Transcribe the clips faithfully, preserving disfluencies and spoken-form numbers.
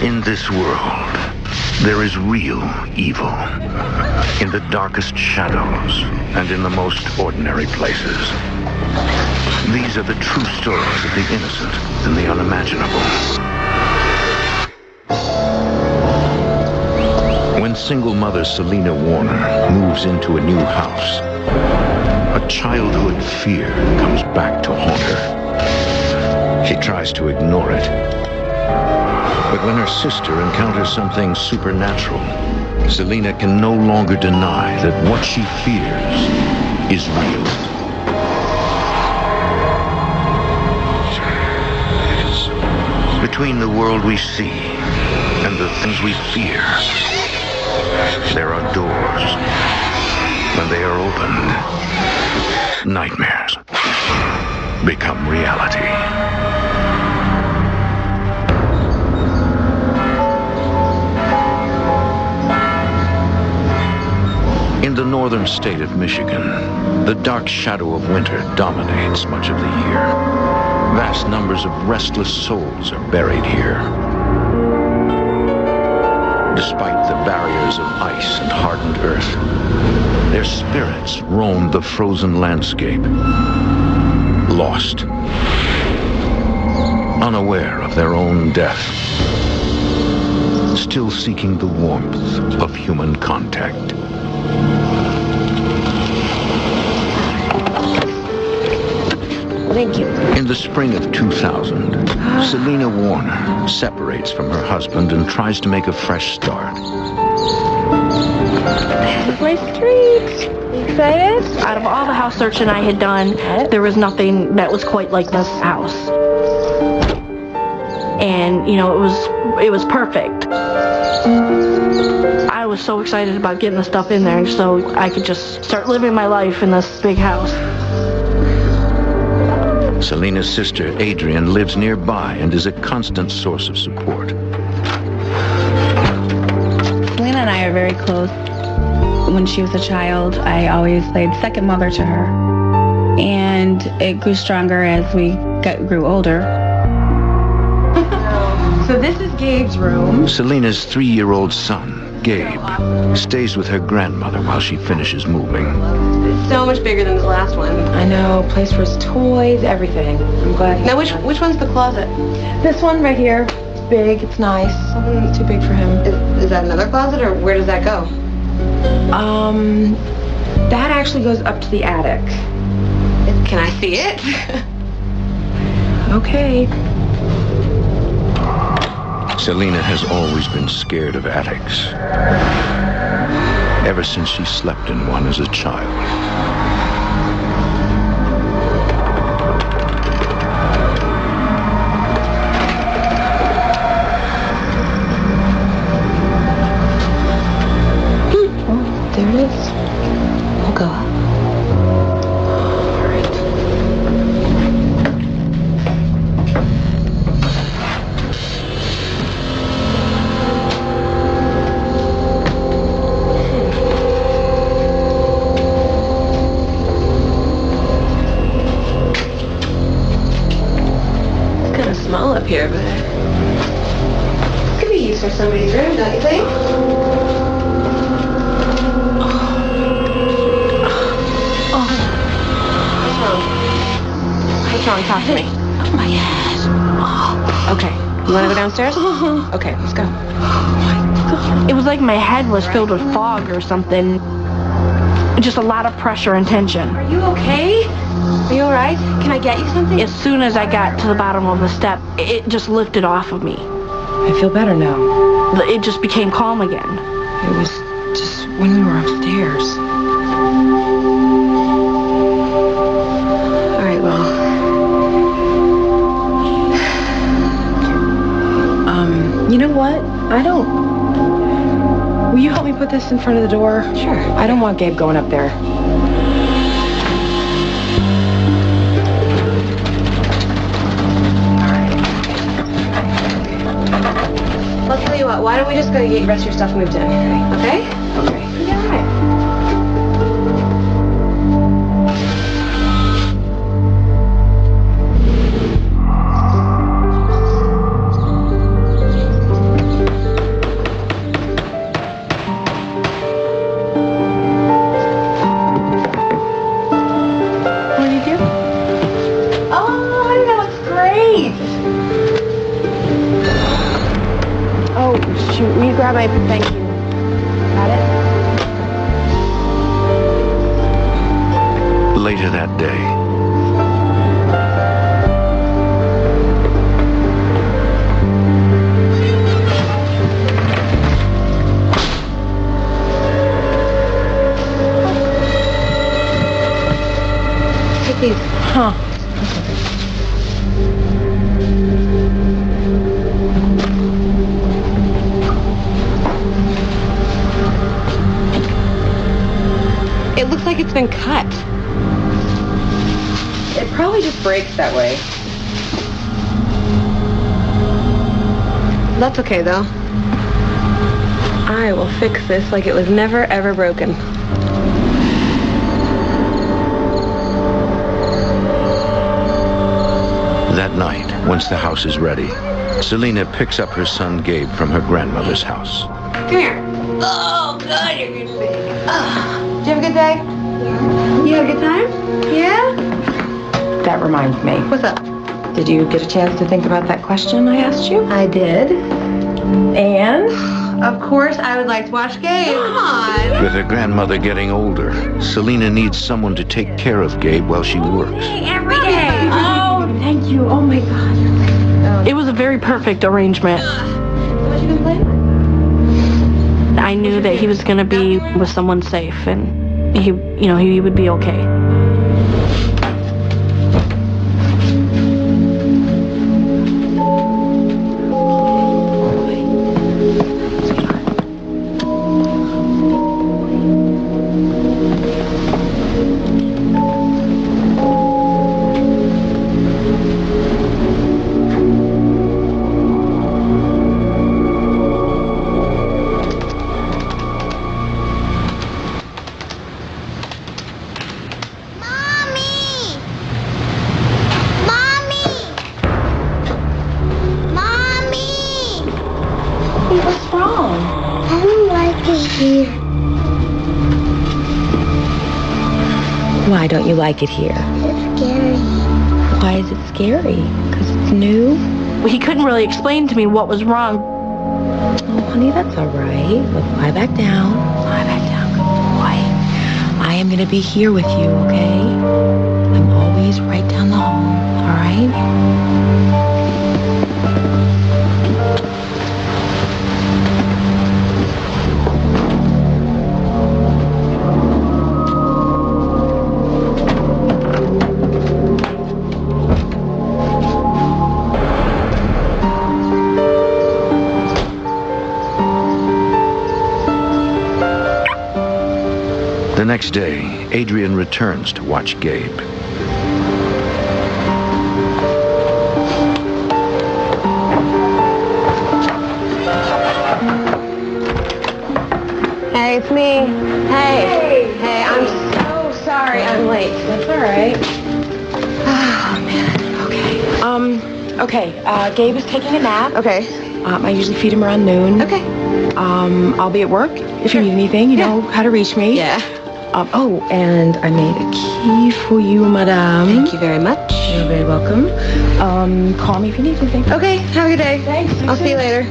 In this world, there is real evil. In the darkest shadows and in the most ordinary places. These are the true stories of the innocent and the unimaginable. When single mother Selina Warner moves into a new house, a childhood fear comes back to haunt her. She tries to ignore it. But when her sister encounters something supernatural, Selina can no longer deny that what she fears is real. Between the world we see and the things we fear, there are doors. When they are opened, nightmares become reality. In the northern state of Michigan, the dark shadow of winter dominates much of the year. Vast numbers of restless souls are buried here. Despite the barriers of ice and hardened earth, their spirits roam the frozen landscape, lost, unaware of their own death, still seeking the warmth of human contact. Thank you. In the spring of two thousand, Selina Warner separates from her husband and tries to make a fresh start. This is my street. Excited? Out of all the house searching I had done, there was nothing that was quite like this house. And, you know, it was it was perfect. I was so excited about getting the stuff in there so I could just start living my life in this big house. Selina's sister, Adrian, lives nearby and is a constant source of support. Selina and I are very close. When she was a child, I always played second mother to her. And it grew stronger as we got, grew older. So this is Gabe's room. Selina's three-year-old son, Gabe, stays with her grandmother while she finishes moving. It's so much bigger than the last one. I know, place for his toys, everything. I'm glad. Now, which which one's the closet? This one right here. It's big, it's nice. Something too big for him. Is, is that another closet, or where does that go? Um, that actually goes up to the attic. Can I see it? Okay. Selina has always been scared of attics, ever since she slept in one as a child. Oh, there it is. We'll go up. All right. Small up here, but it could be used for somebody's room, don't you think? Oh. Oh. What's wrong? What's wrong? Talk to me. Oh my head. Oh. Okay. You want to go downstairs? Okay, let's go. Oh my God. It was like my head was filled with fog or something. Just a lot of pressure and tension. Are you okay? Are you all right? Can I get you something? As soon as I got to the bottom of the step, it just lifted off of me. I feel better now. It just became calm again. It was just when we were upstairs. All right, well. Um, you know what? I don't... Will you help me put this in front of the door? Sure. I don't want Gabe going up there. I'll tell you what, why don't we just go get the rest of your stuff moved in, okay? Okay. Yeah, all right. grab my thank you. Got it? Later that day, Take these. Huh. It looks like it's been cut. It probably just breaks that way. That's okay, though. I will fix this like it was never, ever broken. that night, once the house is ready, Selena picks up her son Gabe from her grandmother's house. Come here. Oh, God, you're getting big. Oh. Did you have a good day? Yeah. You had a good time? Yeah? That reminds me. What's up? Did you get a chance to think about that question I asked you? I did. And? Of course, I would like to watch Gabe. Come on. With her grandmother getting older, Selena needs someone to take care of Gabe while she works. Every day. Oh, thank you. Oh, my God. It was a very perfect arrangement. What you been playing? I knew that he was going to be with someone safe, and he, you know, he would be okay. What's wrong? I don't like it here. Why don't you like it here? It's scary. Why is it scary? Because it's new? He couldn't really explain to me what was wrong. Oh, honey, that's all right. Look, lie back down. Lie back down, good boy. I am going to be here with you, okay? I'm always right down the hall, all right? The next day, Adrian returns to watch Gabe. Hey, it's me. Hey. Hey, I'm so sorry I'm late. That's all right. Oh, man. Okay. Um, okay. Uh, Gabe is taking a nap. Okay. Um, I usually feed him around noon. Okay. Um, I'll be at work. If you need anything, you Yeah. know how to reach me. Yeah. Um, oh, and I made a key for you, madame. Thank you very much. You're very welcome. Um, call me if you need anything. Okay, have a good day. Thanks. I'll see you later.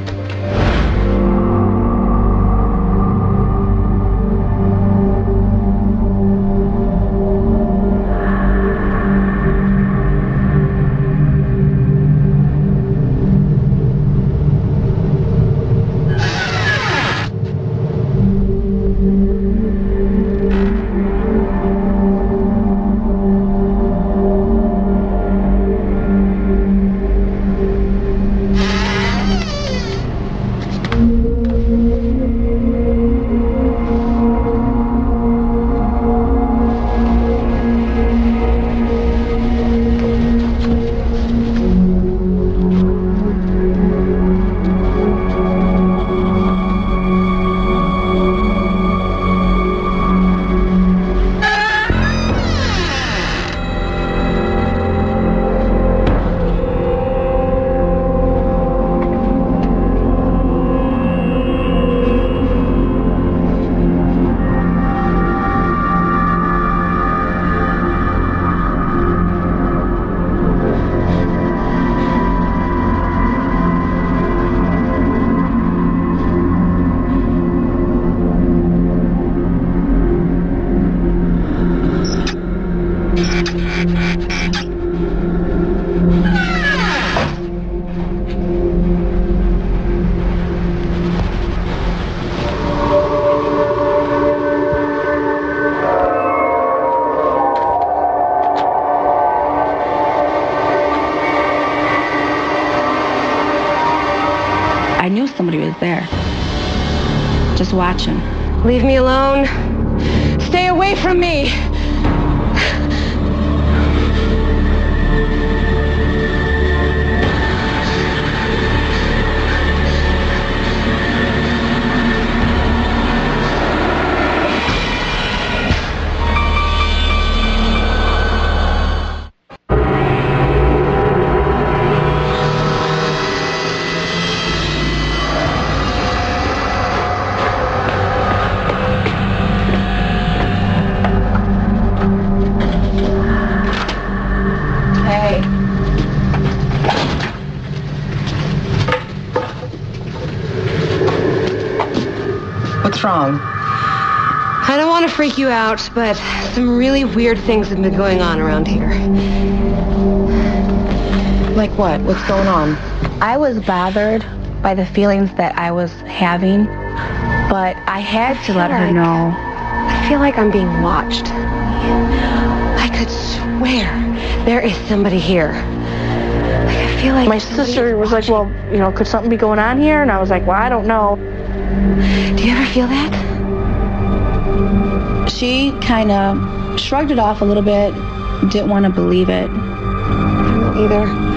somebody was there. Just watching. Leave me alone. Stay away from me. What's wrong? I don't want to freak you out, but some really weird things have been going on around here. Like what? What's going on? I was bothered by the feelings that I was having, but I had to let her like, know. I feel like I'm being watched. I could swear there is somebody here. Like, I feel like My sister was like, well, you know, could something be going on here? And I was like, well, I don't know. Do you ever feel that? She kind of shrugged it off a little bit, didn't want to believe it. I don't either.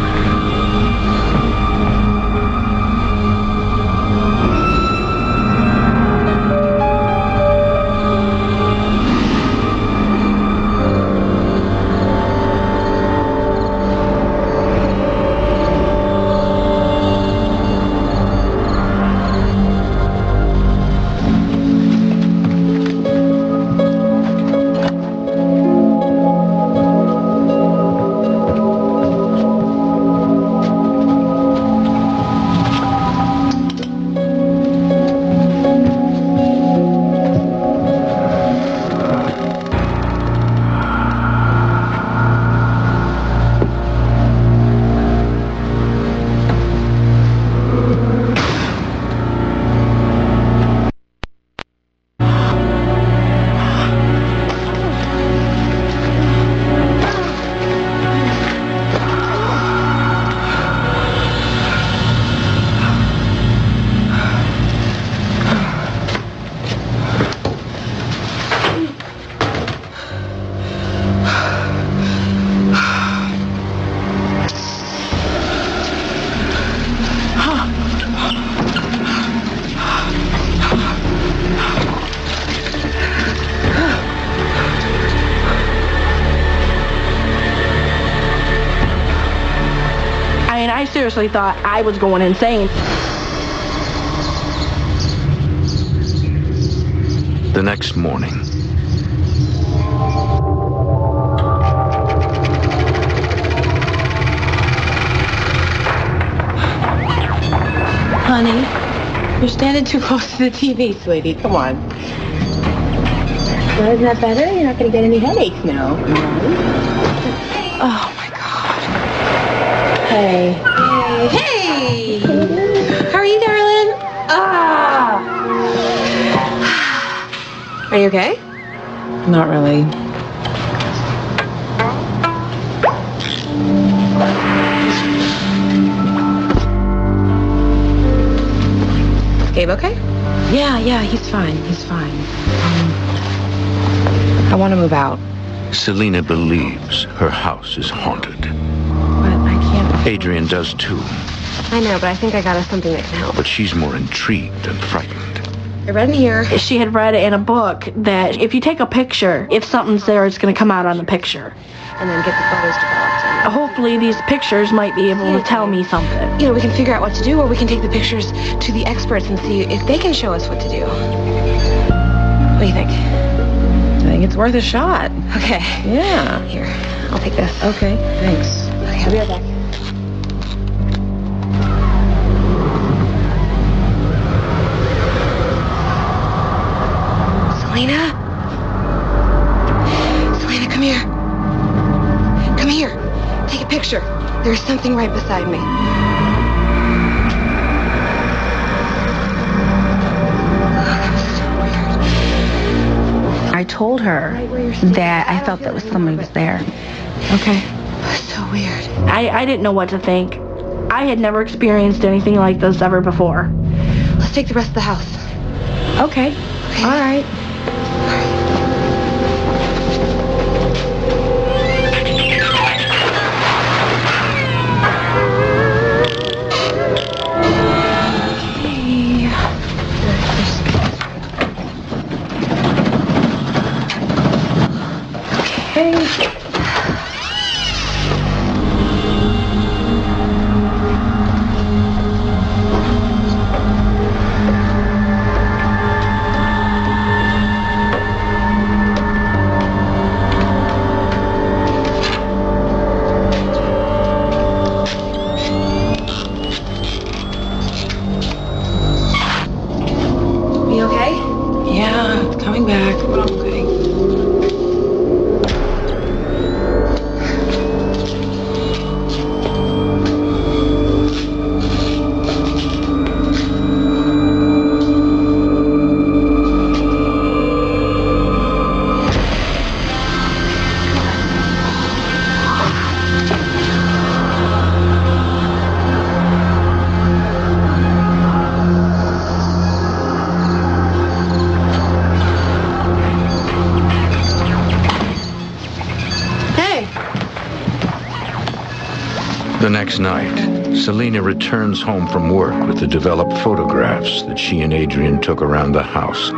I seriously thought I was going insane. The next morning. Honey, you're standing too close to the T V, sweetie. Come on. Well, isn't that better? You're not going to get any headaches now. Mm-hmm. Oh, my God. Hey. Hey! How are you, darling? Ah! Are you okay? Not really. Gabe okay? Yeah, yeah, he's fine. He's fine. Um, I want to move out. Selena believes her house is haunted. But I can't... Adrian does too, I know, but I think I got us something that can help. but she's more intrigued than frightened. I read in here. She had read in a book that if you take a picture, if something's there, it's going to come out on the picture. And then get the photos developed. And, Hopefully these pictures might be able to tell me something. you know, we can figure out what to do, or we can take the pictures to the experts and see if they can show us what to do. What do you think? I think it's worth a shot. Okay. Yeah. Here, I'll take this. Okay, thanks. Okay, I'll be right back. Selena? Selena, come here. Come here. Take a picture. There's something right beside me. I told her that I felt that was somebody was there. Okay. So weird. I, I didn't know what to think. I had never experienced anything like this ever before. Let's take the rest of the house. Okay. Okay. All right. You okay? Yeah, it's coming back. Okay. The next night, Selena returns home from work with the developed photographs that she and Adrian took around the house.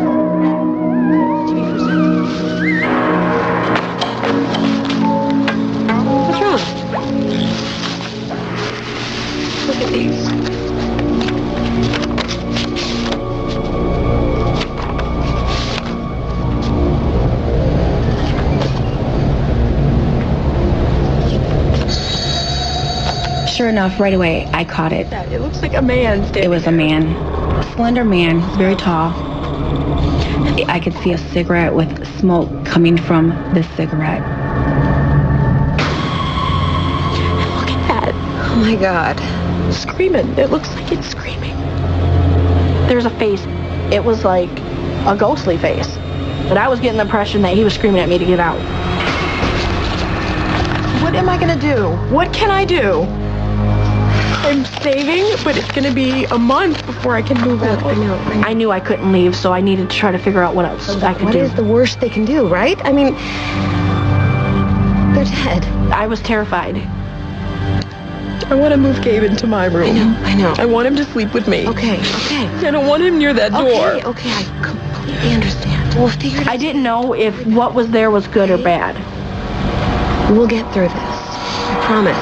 What's wrong? Look at these. Sure enough, right away, I caught it. It looks like a man standing It was a man, a slender man, very tall. I could see a cigarette with smoke coming from the cigarette. Look at that. Oh my God. Screaming. It looks like it's screaming. There's a face. It was like a ghostly face. But I was getting the impression that he was screaming at me to get out. What am I going to do? What can I do? I'm saving, but it's going to be a month before I can move out. I know. I know. I knew I couldn't leave, so I needed to try to figure out what else I could What do. is the worst they can do, right? I mean, they're dead. I was terrified. I want to move Gabe into my room. I know, I know. I want him to sleep with me. Okay, okay. I don't want him near that door. Okay, okay, I completely understand. We'll figure it out. I didn't know if what was there was good or bad. We'll get through this. I promise.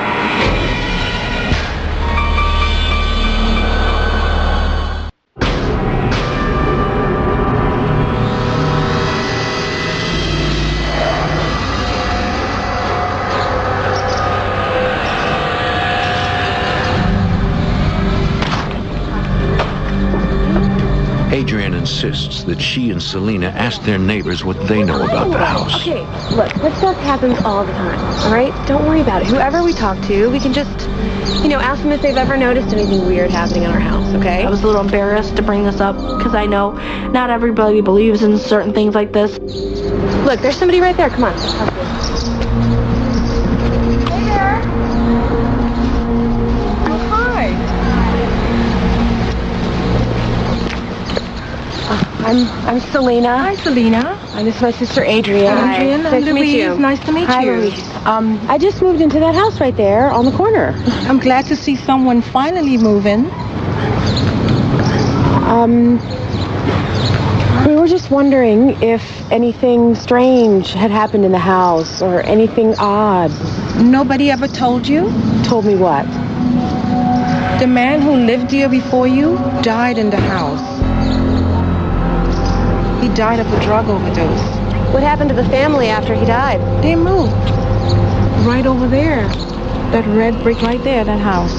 Adrian insists that she and Selena ask their neighbors what they know about the house. Okay, look, this stuff happens all the time, all right? Don't worry about it. Whoever we talk to, we can just, you know, ask them if they've ever noticed anything weird happening in our house, okay? I was a little embarrassed to bring this up because I know not everybody believes in certain things like this. Look, there's somebody right there. Come on. Hey there. Oh, hi. I'm I'm Selena. Hi, Selena. And this is my sister Adrian. Adrian, Hi. I'm Nice to meet Louise. you. Nice to meet Hi, you. Louise. Um, I just moved into that house right there on the corner. I'm glad to see someone finally moving. Um, we were just wondering if anything strange had happened in the house or anything odd. Nobody ever told you? Told me what? The man who lived here before you died in the house. He died of a drug overdose. What happened to the family after he died? They moved. Right over there. That red brick right there, that house.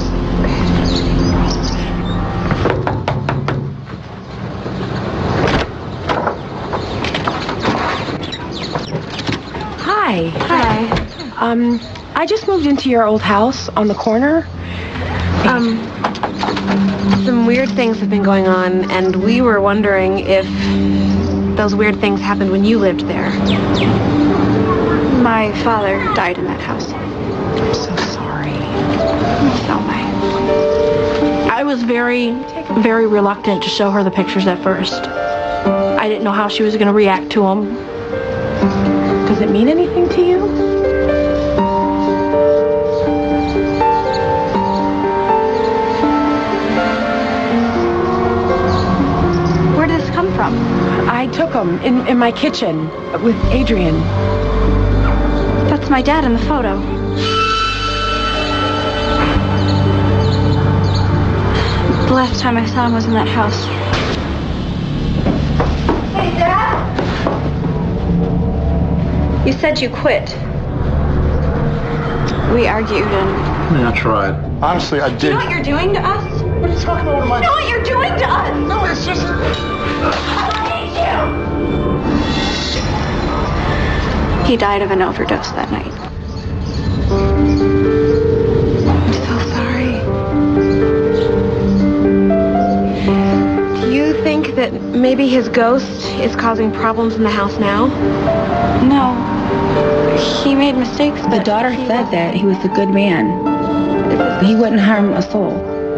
Hi. Hi. Um, I just moved into your old house on the corner. Um, some weird things have been going on, and we were wondering if those weird things happened when you lived there. My father died in that house. I'm so sorry. Salome. I was very, very reluctant to show her the pictures at first. I didn't know how she was going to react to them. Does it mean anything to you? Where did this come from? I took them in, in my kitchen with Adrian. That's my dad in the photo. The last time I saw him was in that house. Hey, Dad? You said you quit. We argued and... Yeah, I tried. Honestly, I did. Do you know what you're doing to us? What are you talking about? You know what you're doing to us? No, it's just... I hate you! He died of an overdose that night. I'm so sorry. Do you think that maybe his ghost is causing problems in the house now? No. He made mistakes, but... The daughter said that he was a good man. He wouldn't harm a soul.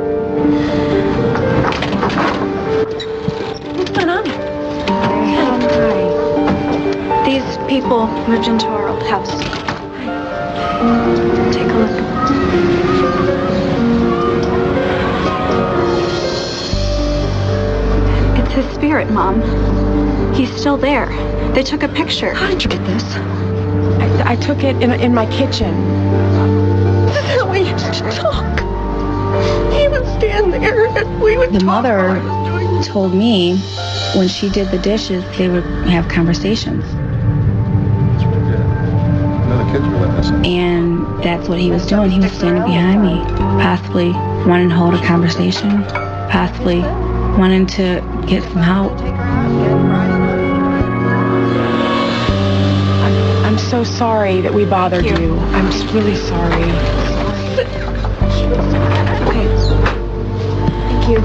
What's going on? Um, these people moved into our old house. Take a look. It's his spirit, Mom. He's still there. They took a picture. How did you get this? I, I took it in, in my kitchen. This is how we used to talk. He would stand there and we would The talk. mother told me when she did the dishes, they would have conversations. That's what we did. None of the kids were letting us in. And that's what he was doing. He was standing behind me, possibly wanting to hold a conversation, possibly wanting to get some help. I'm, I'm so sorry that we bothered Thank you. you. I'm just really sorry. Okay. Thank you.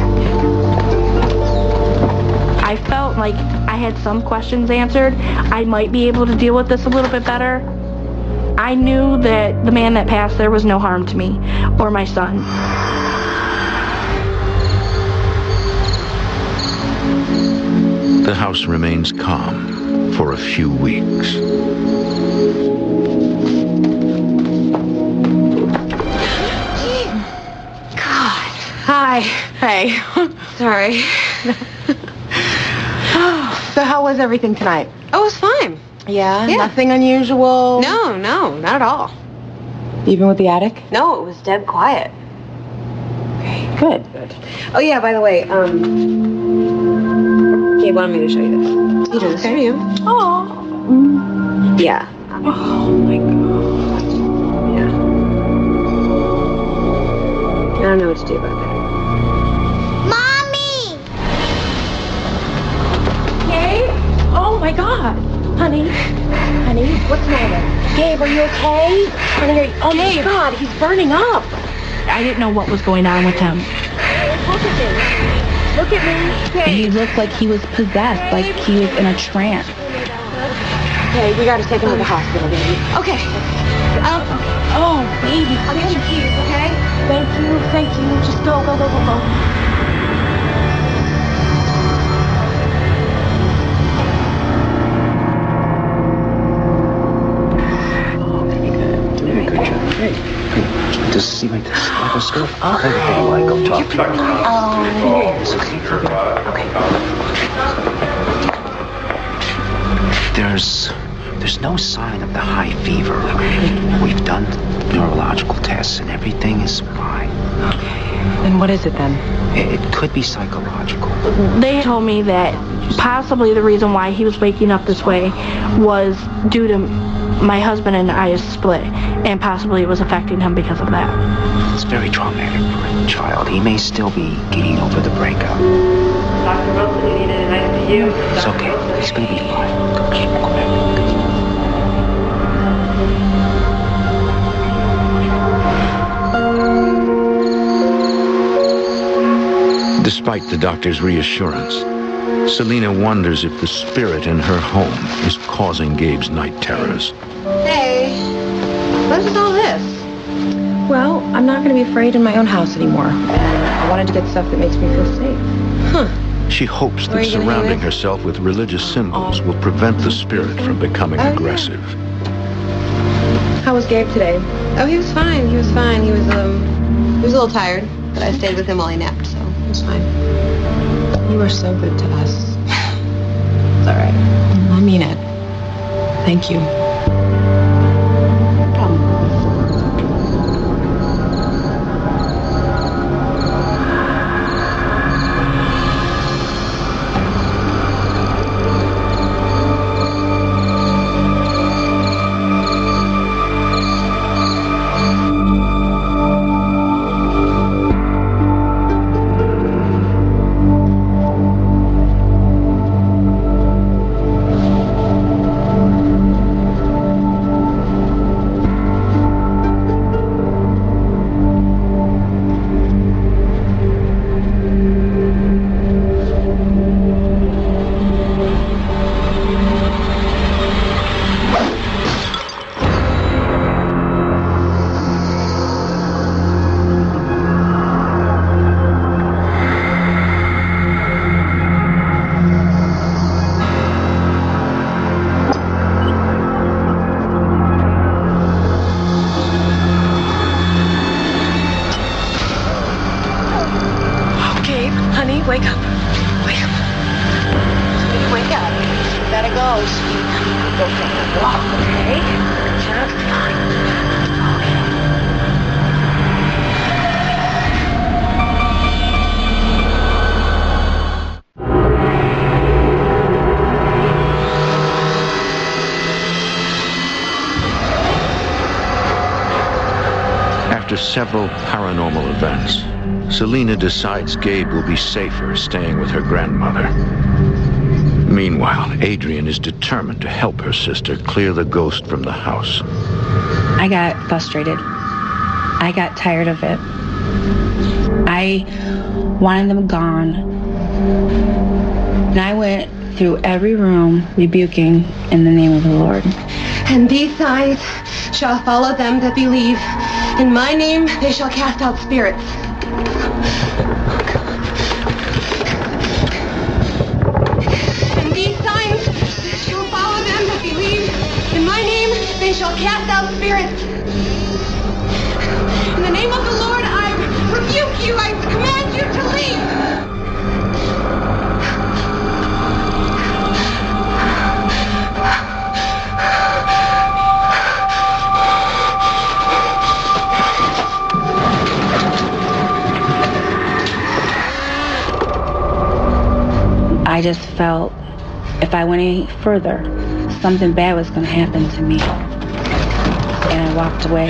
I felt like I had some questions answered. I might be able to deal with this a little bit better. I knew that the man that passed there was no harm to me or my son. The house remains calm for a few weeks. God. Hi. Hey. Sorry. So how was everything tonight? Oh, it was fine. Yeah? Yeah. Nothing unusual? No, no, not at all. Even with the attic? No, it was dead quiet. Okay, good. Good. Oh, yeah, by the way, um... Gabe wanted me to show you this. You know, this is for you. Oh. Yeah. Oh, my God. Yeah. I don't know what to do about that. Gabe? Oh, my God. Honey. Honey, what's the matter? Gabe, are you okay? Honey, are you... Oh, my God, he's burning up. I didn't know what was going on with him. Look at me. Look at me. And he looked like he was possessed, like he was in a trance. Okay, we gotta take him to the hospital, baby. Okay. Um, oh, baby. I'll get your keys, okay? Thank you, thank you. Just go, go, go, go, go. Does it seem like this stethoscope? Oh, hey, like, go talk to her. Oh, It's okay. Okay. There's, there's no sign of the high fever. We've done neurological tests and everything is fine. okay. And what is it then? It, it could be psychological. They told me that possibly the reason why he was waking up this way was due to my husband and I's split, and possibly it was affecting him because of that. It's very traumatic for a child. He may still be getting over the breakup. Doctor Wilson, you needed an I C U. It's okay. It's gonna be fine. Go, go back. Despite the doctor's reassurance, Selena wonders if the spirit in her home is causing Gabe's night terrors. Hey, what is all this? Well, I'm not going to be afraid in my own house anymore. And I wanted to get stuff that makes me feel safe. Huh. She hopes that surrounding herself with religious symbols will prevent the spirit from becoming oh, aggressive. Yeah. How was Gabe today? Oh, he was fine. He was fine. He was, um, he was a little tired, but I stayed with him while he napped, so it was fine. You are so good to us. It's all right. I mean it. Thank you. Wake up. Wake up. Sweetie, wake up. You gotta go, sweetie. Go for a walk, okay? Just fine. After several paranormal events, Selena decides Gabe will be safer staying with her grandmother. Meanwhile, Adrian is determined to help her sister clear the ghost from the house. I got frustrated. I got tired of it. I wanted them gone. And I went through every room rebuking in the name of the Lord. And these signs shall follow them that believe. In my name they shall cast out spirits. And these signs shall follow them that believe. In my name they shall cast out spirits. In the name of the Lord I rebuke you. I command you to leave. I just felt if I went any further, something bad was going to happen to me. And I walked away.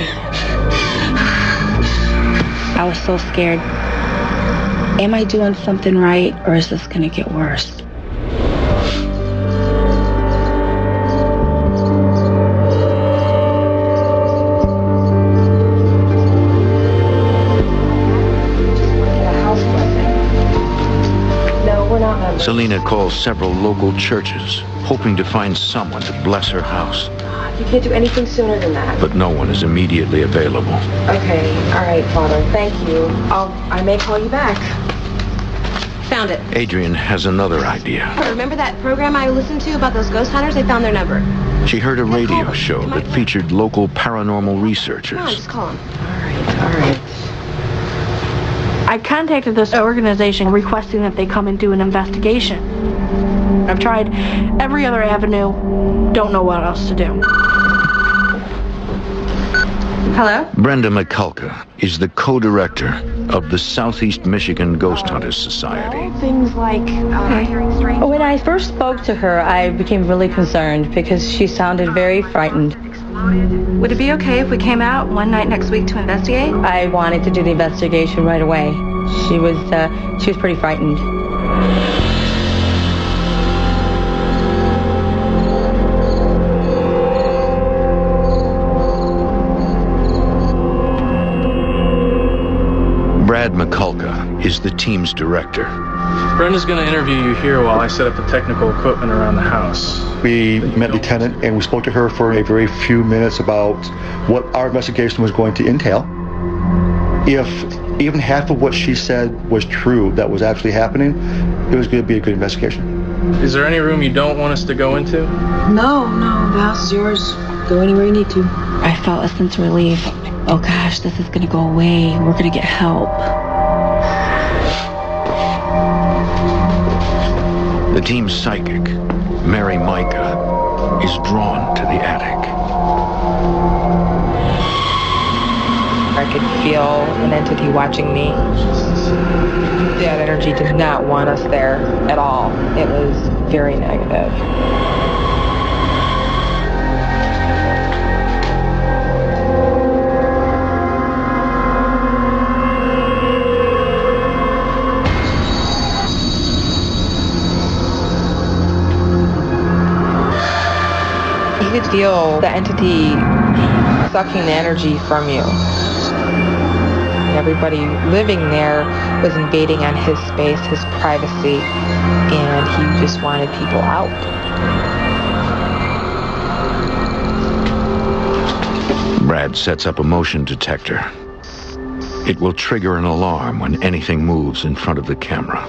I was so scared. Am I doing something right, or is this going to get worse? Selena calls several local churches, hoping to find someone to bless her house. You can't do anything sooner than that. But no one is immediately available. Okay, all right, Father, thank you. I'll, I may call you back. Found it. Adrian has another idea. Remember that program I listened to about those ghost hunters? I found their number. She heard a radio show that featured local paranormal researchers. Come on, just call them. All right, all right. I contacted this organization requesting that they come and do an investigation. I've tried every other avenue, don't know what else to do. Hello? Brenda McCulka is the co-director of the Southeast Michigan Ghost Hunters Society. Things like uh, hearing strange... When I first spoke to her, I became really concerned because she sounded very frightened. Would it be okay if we came out one night next week to investigate? I wanted to do the investigation right away. She was, uh, she was pretty frightened. Brad McCulka is the team's director. Brenda's going to interview you here while I set up the technical equipment around the house. We met Lieutenant and we spoke to her for a very few minutes about what our investigation was going to entail. if even half of what she said was true, that was actually happening, it was going to be a good investigation. Is there any room you don't want us to go into? No, no, the house is yours. Go anywhere you need to. I felt a sense of relief. Oh gosh, this is gonna go away. We're gonna get help. The team's psychic, Mary Micah, is drawn to the attic. I could feel an entity watching me. That energy did not want us there at all. It was very negative. You could feel the entity sucking the energy from you. Everybody living there was invading on his space, his privacy, and he just wanted people out. Brad sets up a motion detector. It will trigger an alarm when anything moves in front of the camera.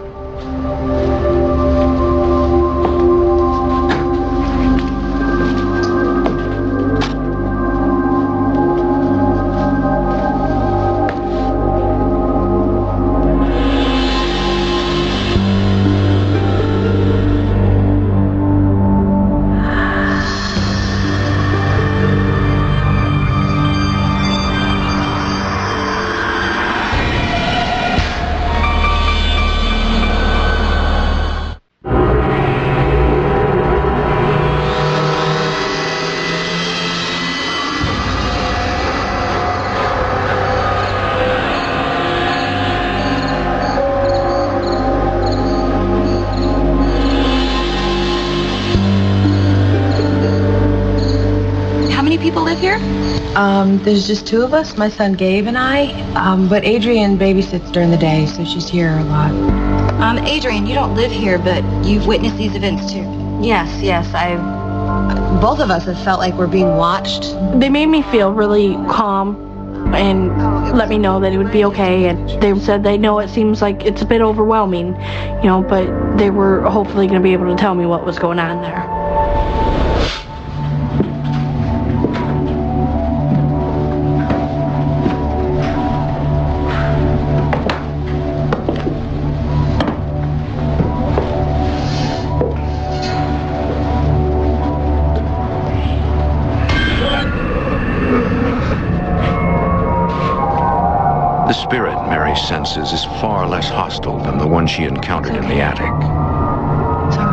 Um, there's just two of us, my son Gabe and I, um, but Adrienne babysits during the day, so she's here a lot. Um, Adrienne, you don't live here, but you've witnessed these events too. Yes, yes, I've... Both of us have felt like we're being watched. They made me feel really calm and let me know that it would be okay, and they said they know it seems like it's a bit overwhelming, you know, but they were hopefully going to be able to tell me what was going on there. The spirit Mary senses is far less hostile than the one she encountered in the attic. It's all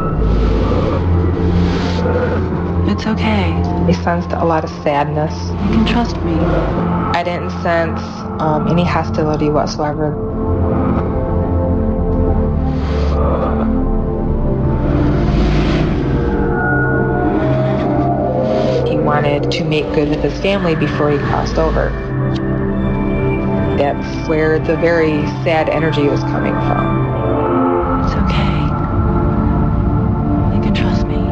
right. It's okay. I sensed a lot of sadness. You can trust me. I didn't sense um, any hostility whatsoever. He wanted to make good with his family before he crossed over. That's where the very sad energy was coming from. It's okay. You can trust me.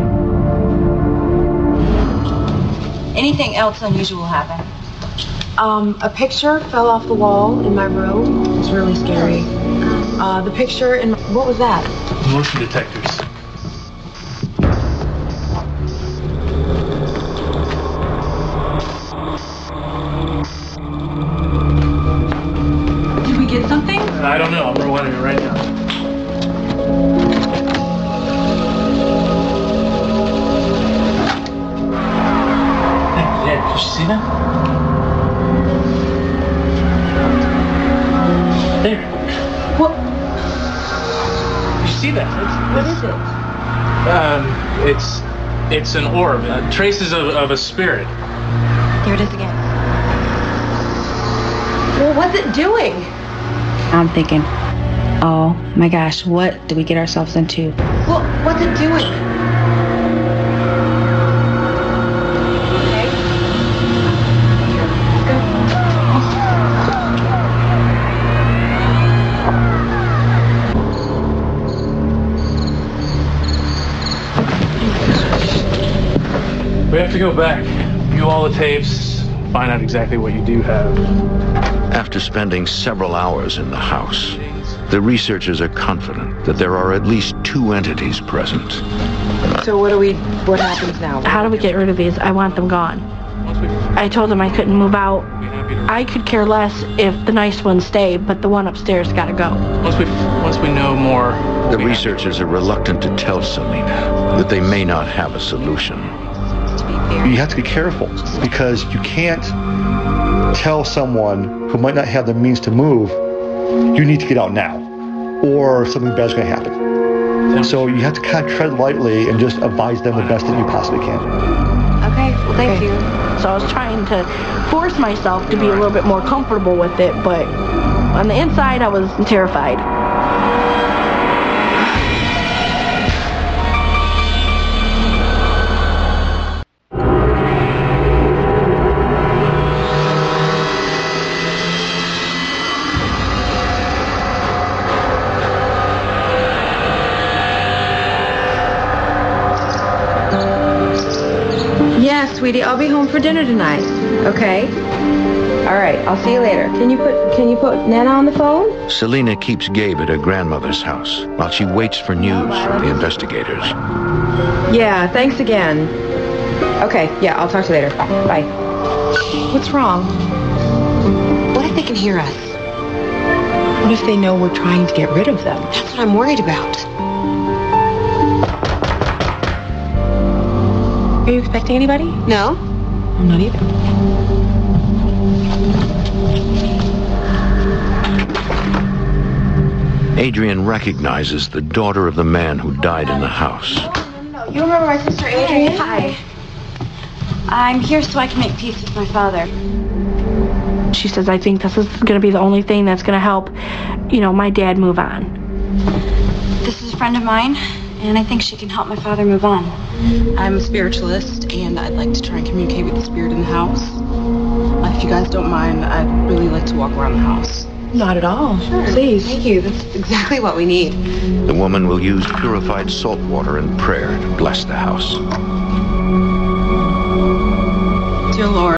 Anything else unusual happened? Um, a picture fell off the wall in my room. It was really scary. Uh, the picture in my... What was that? Motion detectors. Get something? I don't know. I'm rolling it right now. Hey, Dad, did you see that? There. What? Did you see that? It's, what it's, is it? Um, it's it's an orb. Uh, traces of, of a spirit. There it is again. Well, what's it doing? I'm thinking, oh my gosh, what did we get ourselves into? Well, what's it doing? Okay. We have to go back. View all the tapes. find out exactly what you do have. After spending several hours in the house, the researchers are confident that there are at least two entities present. So what do we, what happens now? How do we get rid of these? I want them gone. I told them I couldn't move out. I could care less if the nice ones stay, but the one upstairs gotta go. Once we once we know more, the researchers are reluctant to tell Selena that they may not have a solution. You have to be careful because you can't tell someone who might not have the means to move, you need to get out now, or something bad's going to happen. So you have to kind of tread lightly and just advise them the best that you possibly can. Okay, well, thank okay. you. So I was trying to force myself to be a little bit more comfortable with it, but on the inside I was terrified. Yeah, sweetie, I'll be home for dinner tonight. Okay? All right, I'll see you later. Can you put Can you put Nana on the phone? Selena keeps Gabe at her grandmother's house while she waits for news from the investigators. Yeah, thanks again. Okay, yeah, I'll talk to you later. Bye. What's wrong? What if they can hear us? What if they know we're trying to get rid of them? That's what I'm worried about. Are you expecting anybody? No. I'm not either. Adrian recognizes the daughter of the man who died in the house. You remember my sister Adrian? Hi. I'm here so I can make peace with my father. She says, I think this is going to be the only thing that's going to help, you know, my dad move on. This is a friend of mine, and I think she can help my father move on. I'm a spiritualist, and I'd like to try and communicate with the spirit in the house. Uh, if you guys don't mind, I'd really like to walk around the house. Not at all. Sure. Please. Thank you. That's exactly what we need. The woman will use purified salt water and prayer to bless the house. Dear Lord,